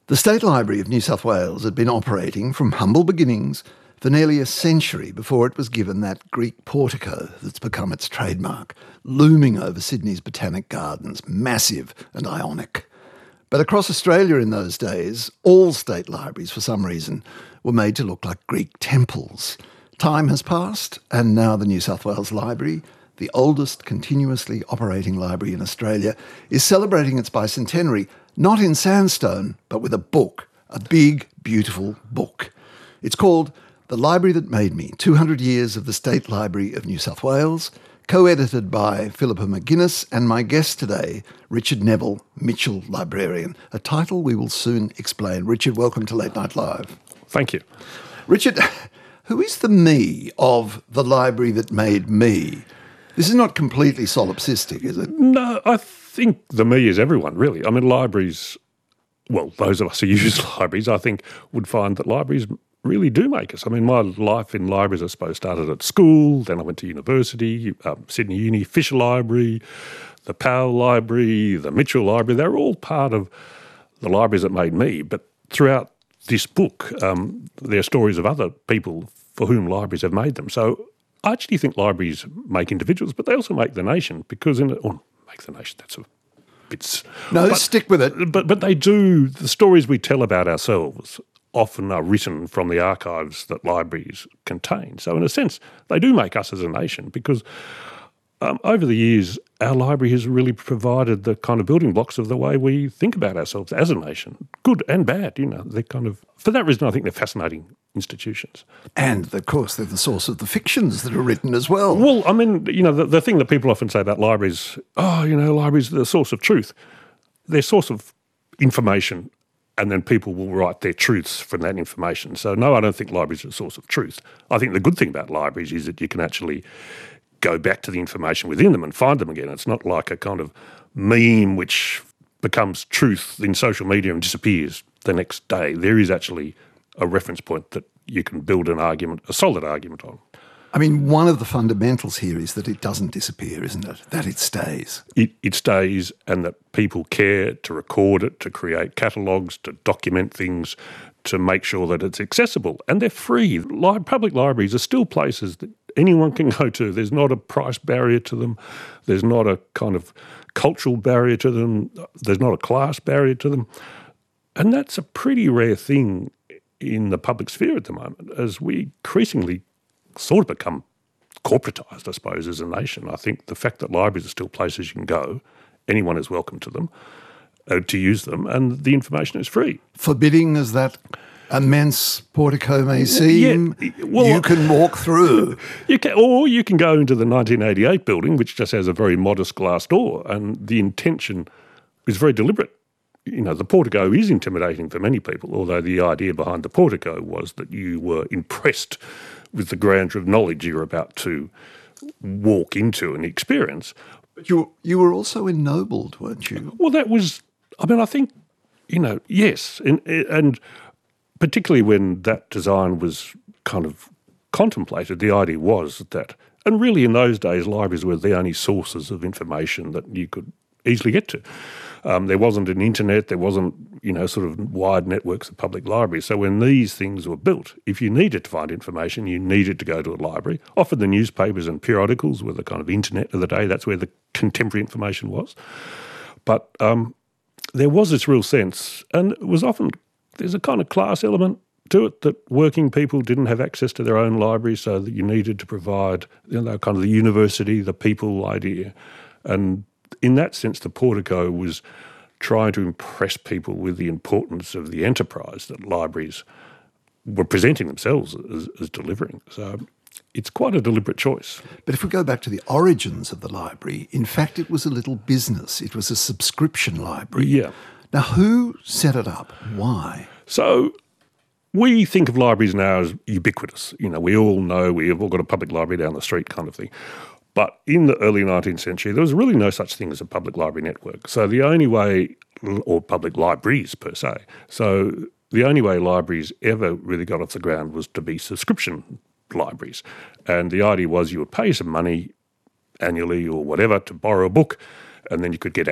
The State Library of New South Wales had been operating from humble beginnings for nearly a century before it was given that Greek portico that's become its trademark, looming over Sydney's Botanic Gardens, massive and ionic. But across Australia in those days, all state libraries, for some reason, were made to look like Greek temples. Time has passed, and now the New South Wales Library, the oldest continuously operating library in Australia, is celebrating its bicentenary, not in sandstone, but with a book, a big, beautiful book. It's called The Library That Made Me, 200 Years of the State Library of New South Wales, co-edited by Philippa McGuinness and my guest today, Richard Neville, Mitchell Librarian, a title we will soon explain. Richard, welcome to Late Night Live. Thank you. Richard, who is the me of The Library That Made Me? This is not completely solipsistic, is it? No, I think the me is everyone, really. I mean, libraries, well, those of us who use libraries, I think, would find that libraries really do make us. I mean, my life in libraries, I suppose, started at school, then I went to university, Sydney Uni, Fisher Library, the Powell Library, the Mitchell Library. They're all part of the libraries that made me. But throughout this book, there are stories of other people for whom libraries have made them. So I actually think libraries make individuals, but they also make the nation, because make the nation, that's a bit... No, stick with it. But they do, the stories we tell about ourselves often are written from the archives that libraries contain. So in a sense, they do make us as a nation, because over the years, our library has really provided the kind of building blocks of the way we think about ourselves as a nation, good and bad. They're kind of, for that reason, I think they're fascinating institutions. And, of course, they're the source of the fictions that are written as well. Well, I mean, the thing that people often say about libraries, libraries are the source of truth. They're a source of information, and then people will write their truths from that information. So, no, I don't think libraries are a source of truth. I think the good thing about libraries is that you can actually go back to the information within them and find them again. It's not like a kind of meme which becomes truth in social media and disappears the next day. There is actually a reference point that you can build an argument, a solid argument on. I mean, one of the fundamentals here is that it doesn't disappear, isn't it? That it stays. It stays, and that people care to record it, to create catalogues, to document things, to make sure that it's accessible. And they're free. Public libraries are still places that anyone can go to. There's not a price barrier to them. There's not a kind of cultural barrier to them. There's not a class barrier to them. And that's a pretty rare thing in the public sphere at the moment, as we increasingly sort of become corporatised, I suppose, as a nation. I think the fact that libraries are still places you can go, anyone is welcome to them, to use them, and the information is free. Forbidding as that immense portico may seem, you can walk through. Or you can go into the 1988 building, which just has a very modest glass door, and the intention is very deliberate. The portico is intimidating for many people, although the idea behind the portico was that you were impressed with the grandeur of knowledge you're about to walk into and experience. But you were also ennobled, weren't you? Well, that was, I think, yes. And particularly when that design was kind of contemplated, the idea was that, and really in those days, libraries were the only sources of information that you could easily get to. There wasn't an internet, there wasn't, sort of wide networks of public libraries. So when these things were built, if you needed to find information, you needed to go to a library. Often the newspapers and periodicals were the kind of internet of the day. That's where the contemporary information was. But there was this real sense, and it was often, there's a kind of class element to it, that working people didn't have access to their own library, so that you needed to provide, kind of the university, the people idea. And in that sense, the portico was trying to impress people with the importance of the enterprise that libraries were presenting themselves as delivering. So it's quite a deliberate choice. But if we go back to the origins of the library, in fact, it was a little business. It was a subscription library. Yeah. Now, who set it up? Why? So we think of libraries now as ubiquitous. We all know we've all got a public library down the street kind of thing. But in the early 19th century, there was really no such thing as a public library network. So the only way, or public libraries per se, so the only way libraries ever really got off the ground was to be subscription libraries. And the idea was you would pay some money annually or whatever to borrow a book, and then you could get access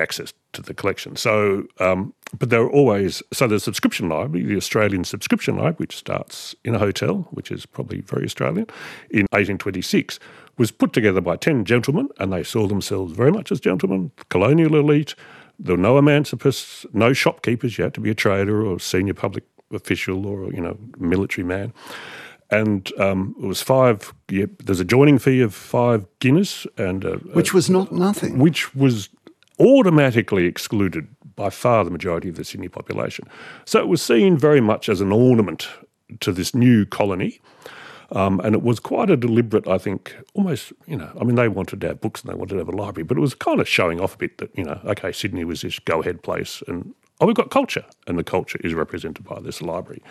to the collection. So, but there are always, so the subscription library, the Australian subscription library, which starts in a hotel, which is probably very Australian, in 1826, was put together by 10 gentlemen, and they saw themselves very much as gentlemen, colonial elite. There were no emancipists, no shopkeepers. You had to be a trader or a senior public official or, military man. And it was there's a joining fee of 5 guineas. Which was not nothing. Which was automatically excluded by far the majority of the Sydney population. So it was seen very much as an ornament to this new colony. And it was quite a deliberate, I think, almost, they wanted to have books and they wanted to have a library, but it was kind of showing off a bit that, okay, Sydney was this go-ahead place and, we've got culture, and the culture is represented by this library.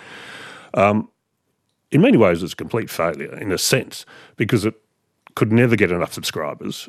In many ways, it's a complete failure in a sense because it could never get enough subscribers.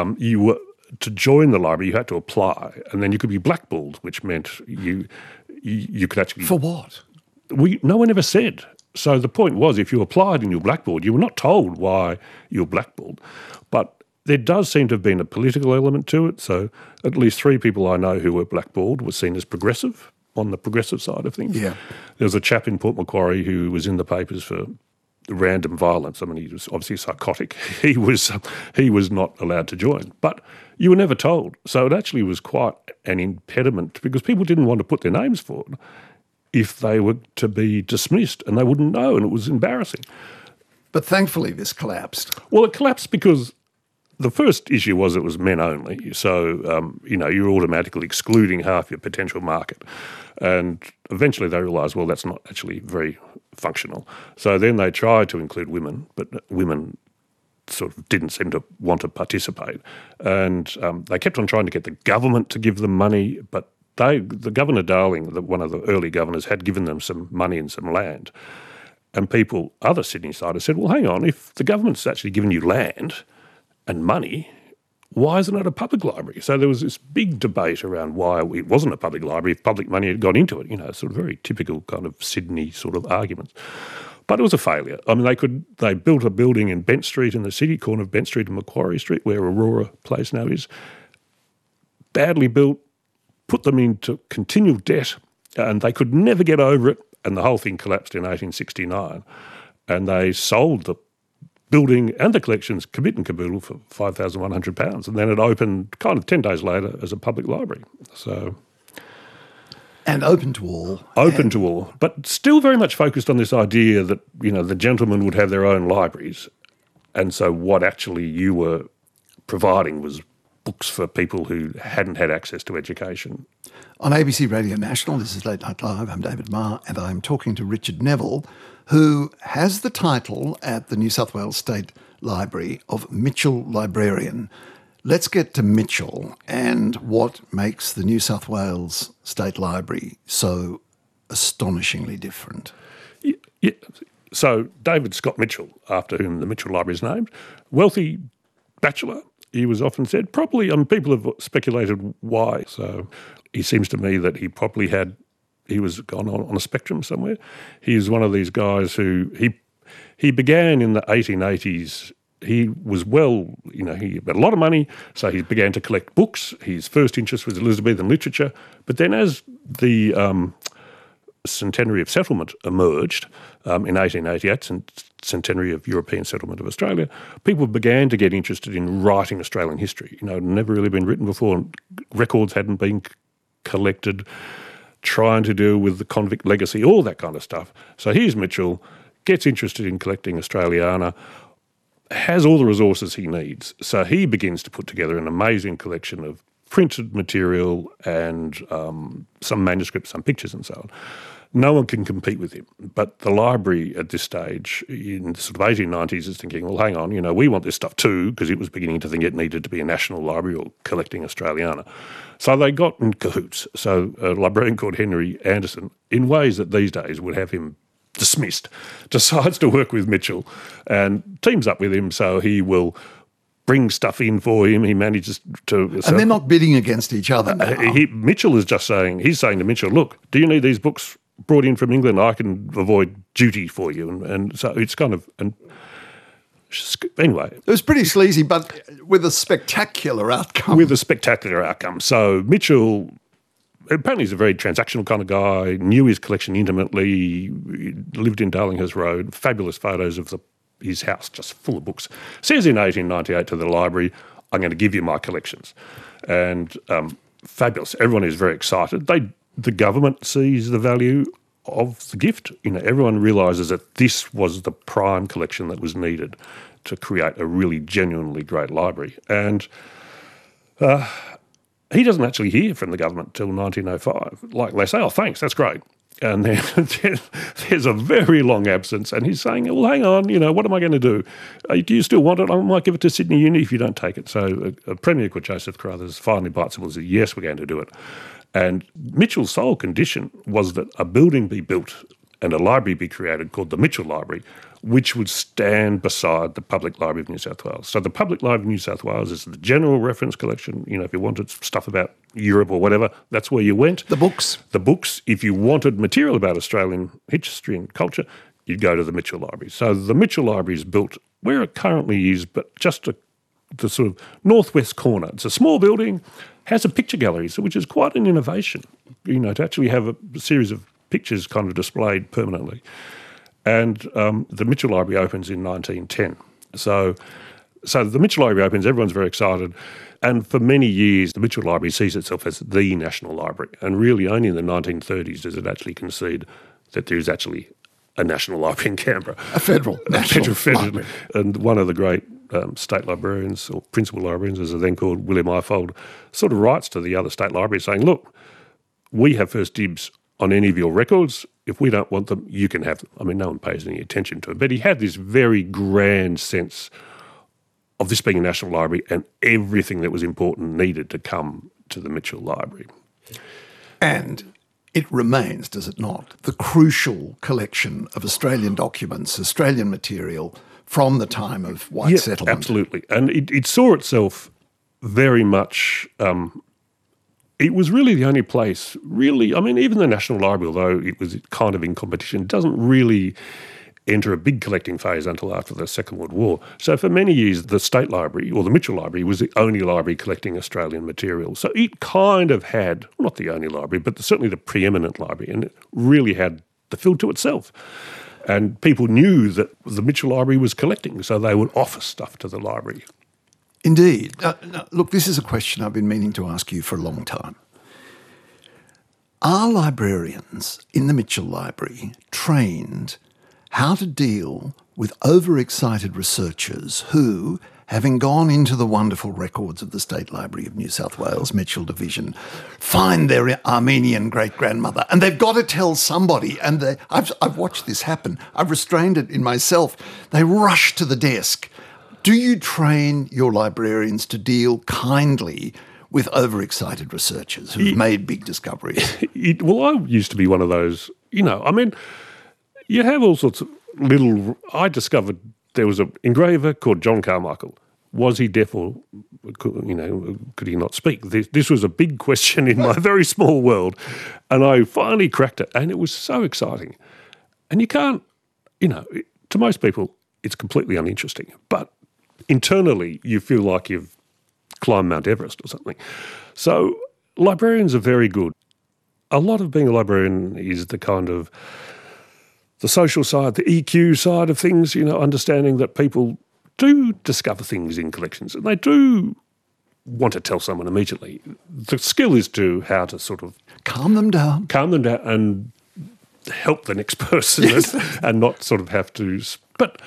To join the library, you had to apply, and then you could be blackballed, which meant you could actually... For what? No one ever said. So the point was, if you applied and you were blackballed, you were not told why you were blackballed. But there does seem to have been a political element to it. So at least 3 people I know who were blackballed were seen as progressive, on the progressive side of things. Yeah. There was a chap in Port Macquarie who was in the papers for random violence. I mean, he was obviously psychotic. He was not allowed to join. But you were never told. So it actually was quite an impediment because people didn't want to put their names forward if they were to be dismissed and they wouldn't know, and it was embarrassing. But thankfully this collapsed. Well, it collapsed because the first issue was it was men only. So, you're automatically excluding half your potential market. And eventually they realised, well, that's not actually very functional. So then they tried to include women, but women sort of didn't seem to want to participate. And they kept on trying to get the government to give them money, but the Governor Darling, one of the early governors, had given them some money and some land. And other Sydney-siders said, well, hang on, if the government's actually given you land and money, why isn't it a public library? So there was this big debate around why it wasn't a public library if public money had gone into it, sort of very typical kind of Sydney sort of arguments. But it was a failure. I mean, they built a building in Bent Street in the city, corner of Bent Street and Macquarie Street, where Aurora Place now is, badly built, put them into continual debt, and they could never get over it, and the whole thing collapsed in 1869. And they sold the building and the collections kibit and caboodle for £5,100, and then it opened kind of 10 days later as a public library. So, and open to all. Open to all, but still very much focused on this idea that, the gentlemen would have their own libraries, and so what actually you were providing was books for people who hadn't had access to education. On ABC Radio National, this is Late Night Live, I'm David Marr, and I'm talking to Richard Neville, who has the title at the New South Wales State Library of Mitchell Librarian. Let's get to Mitchell and what makes the New South Wales State Library so astonishingly different. Yeah. So David Scott Mitchell, after whom the Mitchell Library is named, wealthy bachelor, he was often said, probably, people have speculated why. So he seems to me that he probably he was gone on a spectrum somewhere. He's one of these guys who, he began in the 1880s. He was he had a lot of money, so he began to collect books. His first interest was Elizabethan literature. But then as the centenary of settlement emerged in 1888, centenary of European settlement of Australia, people began to get interested in writing Australian history. It had never really been written before. Records hadn't been collected, trying to deal with the convict legacy, all that kind of stuff. So here's Mitchell, gets interested in collecting Australiana, has all the resources he needs. So he begins to put together an amazing collection of printed material and some manuscripts, some pictures and so on. No one can compete with him. But the library at this stage, in the sort of 1890s, is thinking, well, hang on, we want this stuff too, because it was beginning to think it needed to be a national library or collecting Australiana. So they got in cahoots. So a librarian called Henry Anderson, in ways that these days would have him dismissed, decides to work with Mitchell and teams up with him so he will bring stuff in for him. He manages to... And they're not bidding against each other now. Mitchell is just saying, he's saying to Mitchell, look, do you need these books brought in from England? I can avoid duty for you. And so it's kind of... And Anyway. It was pretty sleazy, but with a spectacular outcome. With a spectacular outcome. So Mitchell, apparently he's a very transactional kind of guy, knew his collection intimately, lived in Darlinghurst Road, fabulous photos of his house, just full of books. Says in 1898 to the library, I'm going to give you my collections. And fabulous. Everyone is very excited. The government sees the value of the gift. Everyone realises that this was the prime collection that was needed to create a really genuinely great library. And he doesn't actually hear from the government till 1905. Like, they say, oh, thanks, that's great. And then there's a very long absence, and he's saying, well, hang on, what am I going to do? Do you still want it? I might give it to Sydney Uni if you don't take it. So a Premier called Joseph Carruthers finally bites him and says, yes, we're going to do it. And Mitchell's sole condition was that a building be built and a library be created called the Mitchell Library, which would stand beside the Public Library of New South Wales. So the Public Library of New South Wales is the general reference collection. If you wanted stuff about Europe or whatever, that's where you went. The books. The books. If you wanted material about Australian history and culture, you'd go to the Mitchell Library. So the Mitchell Library is built where it currently is, but just the sort of northwest corner. It's a small building, has a picture gallery, which is quite an innovation, to actually have a series of pictures kind of displayed permanently. And the Mitchell Library opens in 1910. So the Mitchell Library opens, everyone's very excited. And for many years, the Mitchell Library sees itself as the national library. And really only in the 1930s does it actually concede that there is actually a national library in Canberra. A federal national library. And one of the great state librarians, or principal librarians, as they're then called, William Ifold, sort of writes to the other state libraries saying, look, we have first dibs on any of your records. If we don't want them, you can have them. I mean, no one pays any attention to it. But he had this very grand sense of this being a national library, and everything that was important needed to come to the Mitchell Library. And it remains, does it not, the crucial collection of Australian documents, Australian material from the time of white settlement. Absolutely. And it saw itself very much... it was really the only place, even the National Library, although it was kind of in competition, doesn't really enter a big collecting phase until after the Second World War. So for many years, the State Library, or the Mitchell Library, was the only library collecting Australian material. So it kind of had, not the only library, but certainly the preeminent library, and it really had the field to itself. And people knew that the Mitchell Library was collecting, so they would offer stuff to the library. Indeed. Look, this is a question I've been meaning to ask you for a long time. Are librarians in the Mitchell Library trained how to deal with overexcited researchers who, having gone into the wonderful records of the State Library of New South Wales, Mitchell Division, find their Armenian great-grandmother, and they've got to tell somebody, and I've watched this happen. I've restrained it in myself. They rush to the desk. Do you train your librarians to deal kindly with overexcited researchers who've made big discoveries? Well, I used to be one of those, you have all sorts of little... I discovered there was an engraver called John Carmichael. Was he deaf or, could he not speak? This was a big question in my very small world. And I finally cracked it, and it was so exciting. And you can't, to most people, it's completely uninteresting. But internally, you feel like you've climbed Mount Everest or something. So librarians are very good. A lot of being a librarian is the kind of the social side, the EQ side of things, understanding that people do discover things in collections and they do want to tell someone immediately. The skill is to how to sort of... Calm them down and help the next person and not sort of have to... But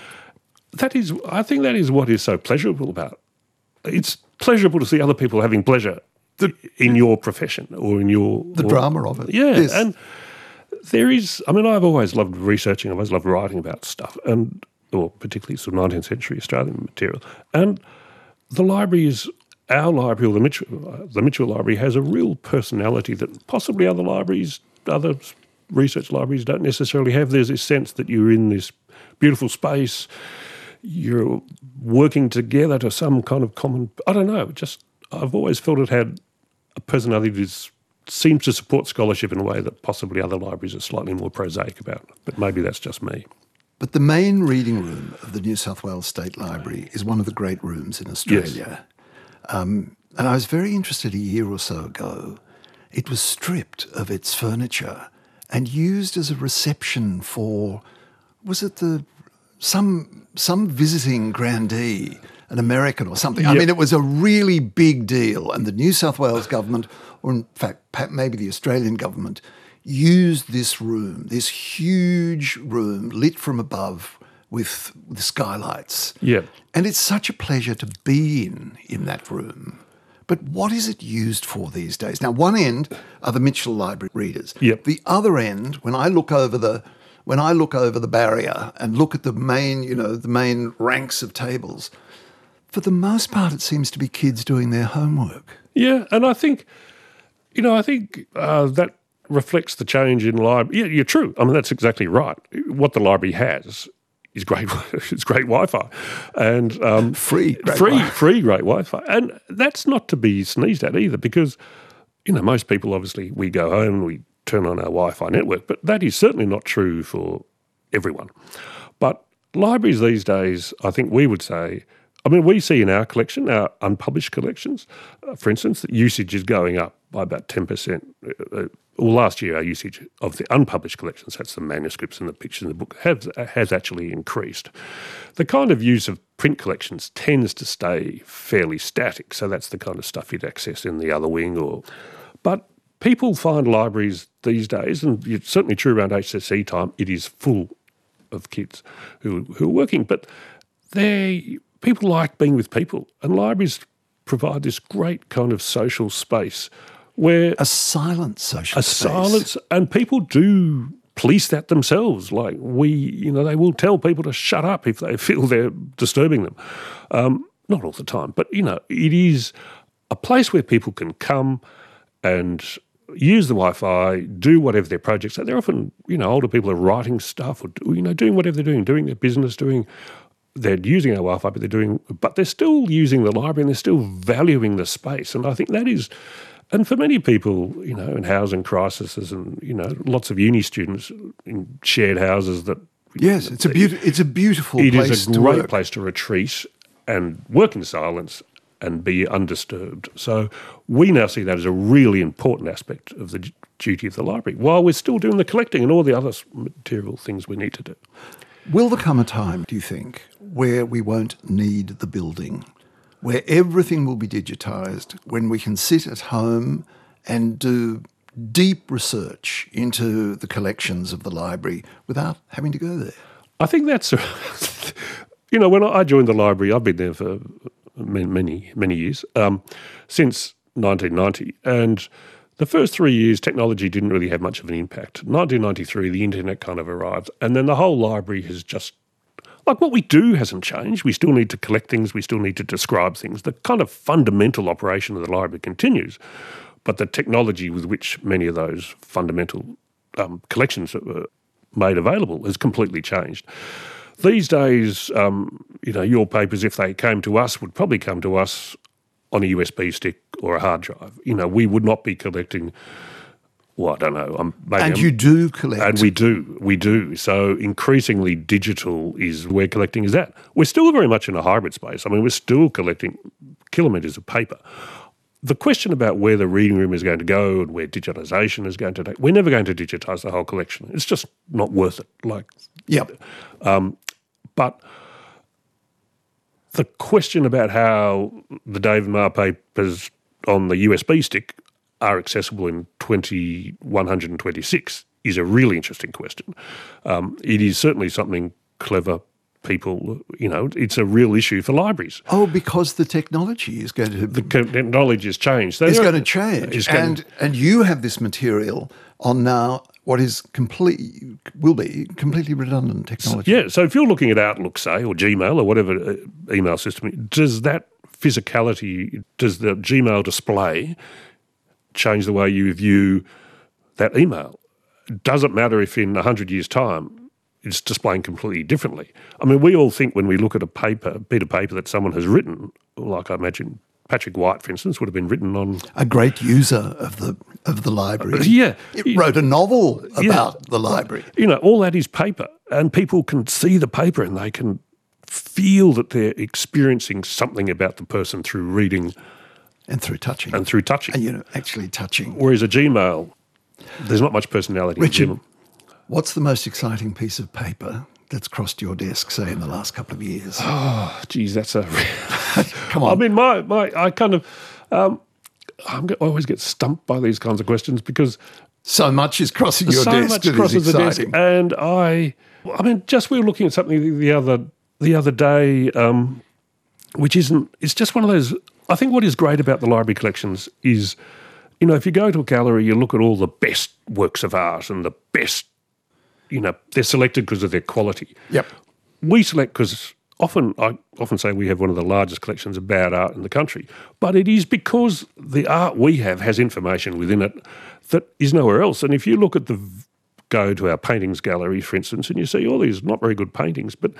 I think that is what is so pleasurable about it. It's pleasurable to see other people having pleasure in your profession or in your... The drama of it. Yeah, yes. And there is... I've always loved researching, I've always loved writing about stuff, or particularly sort of 19th century Australian material. And the library is... Our library, or the Mitchell Library, has a real personality that possibly other libraries, other research libraries don't necessarily have. There's this sense that you're in this beautiful space, you're working together to some kind of common... I don't know, I've always felt it had a personality that seems to support scholarship in a way that possibly other libraries are slightly more prosaic about. But maybe that's just me. But the main reading room of the New South Wales State Library is one of the great rooms in Australia. And I was very interested a year or so ago. It was stripped of its furniture and used as a reception for, was it some visiting grandee, an American or something? Yep. I mean, it was a really big deal. And the New South Wales government, or in fact, maybe the Australian government, used this room, this huge room lit from above with the skylights. Yeah. And it's such a pleasure to be in that room. But what is it used for these days? Now, one end are the Mitchell Library readers. Yep. The other end, when I look over the barrier and look at the main ranks of tables, for the most part, it seems to be kids doing their homework. Yeah, and I think that reflects the change in library. Yeah, you're true. I mean, that's exactly right. What the library has is great. It's great Wi-Fi and Free great Wi-Fi, and that's not to be sneezed at either, because most people, obviously, we go home and we turn on our Wi-Fi network, but that is certainly not true for everyone. But libraries these days, I think we would say, I mean, we see in our collection, our unpublished collections, for instance, that usage is going up by about 10%. Well, last year, our usage of the unpublished collections, that's the manuscripts and the pictures in the book, has actually increased. The kind of use of print collections tends to stay fairly static, so that's the kind of stuff you'd access in the other wing. But people find libraries these days, and it's certainly true around HSC time, it is full of kids who are working, but people like being with people, and libraries provide this great kind of social space where A silent social space. silence, and people do police that themselves. Like they will tell people to shut up if they feel they're disturbing them. Not all the time, but it is a place where people can come and use the Wi-Fi, do whatever their projects are. They're often, older people are writing stuff or doing whatever they're doing their business, they're using our Wi-Fi, but they're still using the library and they're still valuing the space. And I think that is, and for many people, in housing crises and, lots of uni students in shared houses that... Yes, it's a beautiful It place is a to great work. place to retreat and work in silence and be undisturbed. So we now see that as a really important aspect of the duty of the library, while we're still doing the collecting and all the other material things we need to do. Will there come a time, do you think, where we won't need the building, where everything will be digitised, when we can sit at home and do deep research into the collections of the library without having to go there? I think that's... when I joined the library, I've been there for many, many years, since 1990, and the first 3 years, technology didn't really have much of an impact. 1993, the internet kind of arrived, and then the whole library has just... Like, what we do hasn't changed. We still need to collect things. We still need to describe things. The kind of fundamental operation of the library continues, but the technology with which many of those fundamental collections are made available has completely changed. These days, your papers, if they came to us, would probably come to us on a USB stick or a hard drive. We would not be collecting... Well, I don't know. You do collect. And we do. So increasingly digital is where collecting is at. We're still very much in a hybrid space. I mean, we're still collecting kilometres of paper. The question about where the reading room is going to go and where digitisation is going to take, we're never going to digitise the whole collection. It's just not worth it. Yep. But the question about how the David Marr papers on the USB stick are accessible in 2126 is a really interesting question. It is certainly something clever people, it's a real issue for libraries. Oh, because the technology is going to... The technology has changed. It's going to change. And you have this material on now what is will be completely redundant technology. Yeah, so if you're looking at Outlook, say, or Gmail or whatever email system, does that physicality, does the Gmail display change the way you view that email? Does it matter if in 100 years' time it's displaying completely differently? I mean, we all think when we look at a bit of paper that someone has written, like I imagine Patrick White, for instance, would have been written on... A great user of the of the library. Yeah. It wrote a novel about the library. All that is paper, and people can see the paper and they can feel that they're experiencing something about the person through reading. And through touching. And through touching. And, actually touching. Whereas a Gmail, there's not much personality. Richard, in Gmail. What's the most exciting piece of paper that's crossed your desk, say, in the last couple of years? Oh, geez, that's a... Come on. I mean, I kind of... I always get stumped by these kinds of questions because... So much is crossing your desk. So much crosses the desk. And I mean, just we were looking at something the other day, which isn't... It's just one of those... I think what is great about the library collections is, if you go to a gallery, you look at all the best works of art and the best... they're selected because of their quality. Yep. We select because I often say we have one of the largest collections of bad art in the country, but it is because the art we have has information within it that is nowhere else. And if you look at go to our paintings gallery, for instance, and you see all these not very good paintings, but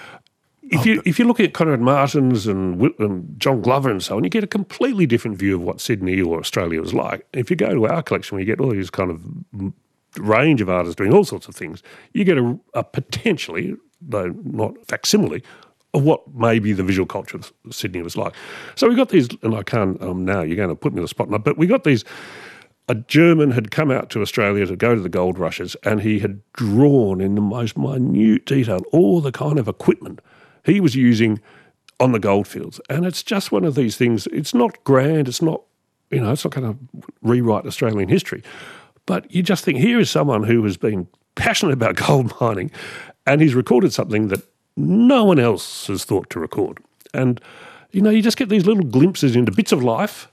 if you look at Conrad Martins and John Glover and so on, you get a completely different view of what Sydney or Australia was like. If you go to our collection, where you get all these kind of range of artists doing all sorts of things, you get a potentially, though not facsimile, of what maybe the visual culture of Sydney was like. So we got these, and I can't, now you're going to put me on the spot, but we got these, a German had come out to Australia to go to the gold rushes, and he had drawn in the most minute detail all the kind of equipment he was using on the goldfields. And it's just one of these things, it's not grand, it's not it's not going to rewrite Australian history. But you just think, here is someone who has been passionate about gold mining, and he's recorded something that no one else has thought to record. And, you just get these little glimpses into bits of life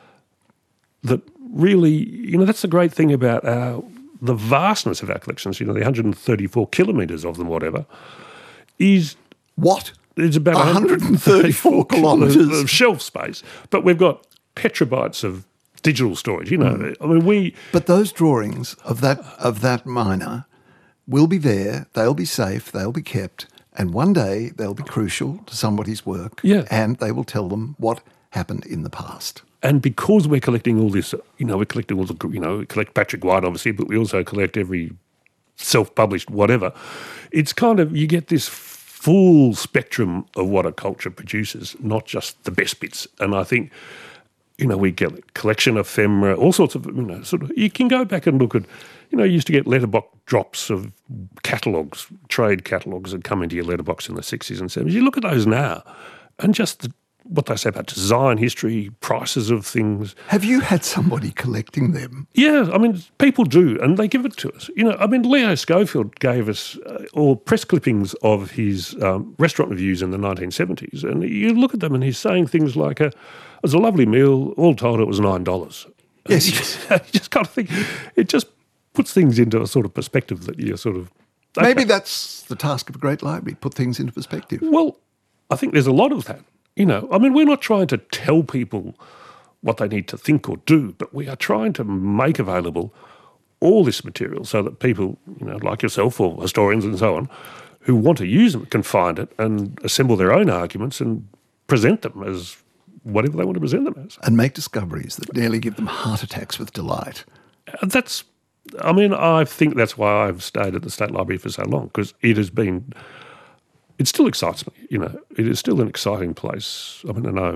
that really, that's the great thing about the vastness of our collections, the 134 kilometres of them, whatever, is... What? It's about 134 kilometres of shelf space. But we've got petabytes of digital storage, I mean, But those drawings of that miner will be there, they'll be safe, they'll be kept, and one day they'll be crucial to somebody's work, and they will tell them what happened in the past. And because we're collecting all this, we're collecting all the, we collect Patrick White, obviously, but we also collect every self-published whatever. It's kind of, you get this full spectrum of what a culture produces, not just the best bits. And I think, we get collection ephemera, all sorts of, you can go back and look at, you used to get letterbox drops of catalogues, trade catalogues that come into your letterbox in the 60s and 70s. You look at those now and just what they say about design, history, prices of things. Have you had somebody collecting them? Yeah, I mean, people do, and they give it to us. Leo Schofield gave us all press clippings of his restaurant reviews in the 1970s, and you look at them and he's saying things like, it was a lovely meal, all told it was $9. Yes. You just kind of think, it just puts things into a sort of perspective that you're sort of... Okay. Maybe that's the task of a great library, put things into perspective. Well, I think there's a lot of that. We're not trying to tell people what they need to think or do, but we are trying to make available all this material so that people, like yourself or historians and so on, who want to use them can find it and assemble their own arguments and present them as whatever they want to present them as. And make discoveries that nearly give them heart attacks with delight. I think that's why I've stayed at the State Library for so long, because it still excites me, It is still an exciting place.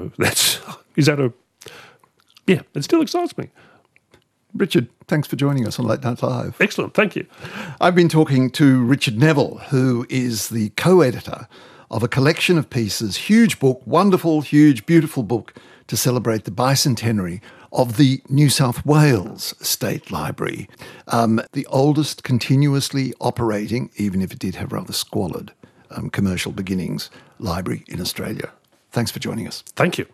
It still excites me. Richard, thanks for joining us on Late Night Live. Excellent, thank you. I've been talking to Richard Neville, who is the co-editor of a collection of pieces, huge book, wonderful, huge, beautiful book to celebrate the bicentenary of the New South Wales State Library, the oldest continuously operating, even if it did have rather squalid commercial beginnings, library in Australia. Thanks for joining us. Thank you.